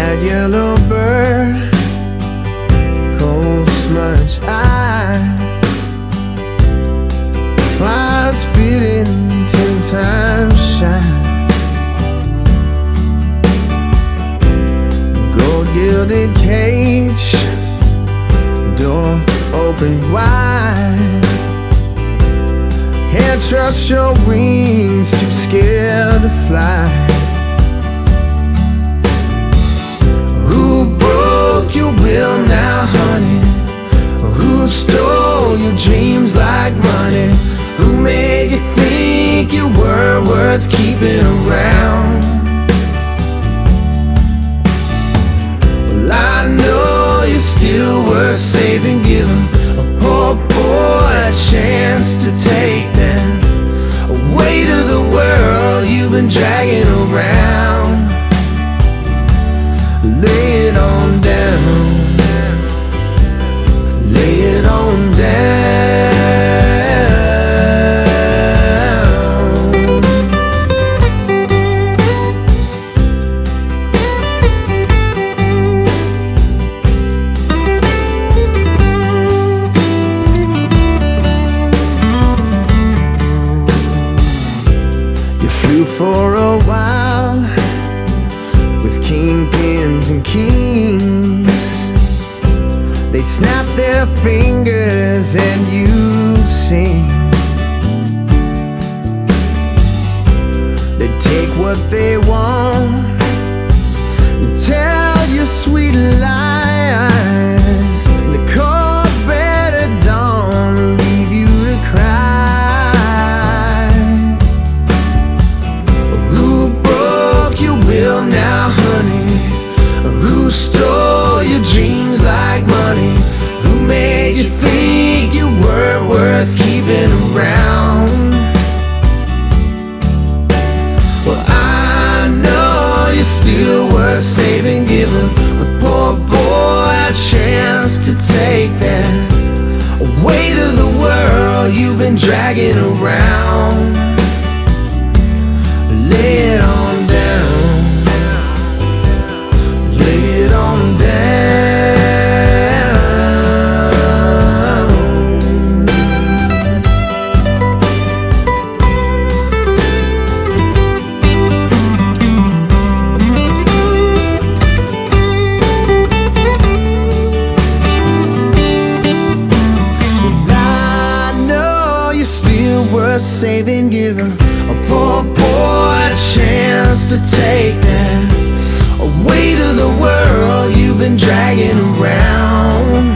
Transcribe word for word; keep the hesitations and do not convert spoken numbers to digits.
That yellow bird, cold smudge eye, twice bitten, ten times shy. Gold gilded cage, door open wide. Can't trust your wings, too scared to fly. Who broke your will now, honey? Who stole your dreams like money? Who made you think you were worth keeping around? Well, I know you're still worth saving, giving a poor boy a chance to take that weight of the world you've been dragging around. Lay it on down, lay it on down. You flew for a while with kingpins and kings. They snap their fingers and you sing. They take what they want and tell you sweet lies. The cold bed at dawn leave you to cry. Who broke your will now, honey? Who stole your dreams like money? Who made you think you weren't worth keeping around? Well, I know you're still worth saving, giving a poor boy a chance to take that weight of the world you've been dragging around. Lay it on down, lay it on down. I know you're still worth saving, giving a poor boy a chance to take that weight of the world you've been dragging around.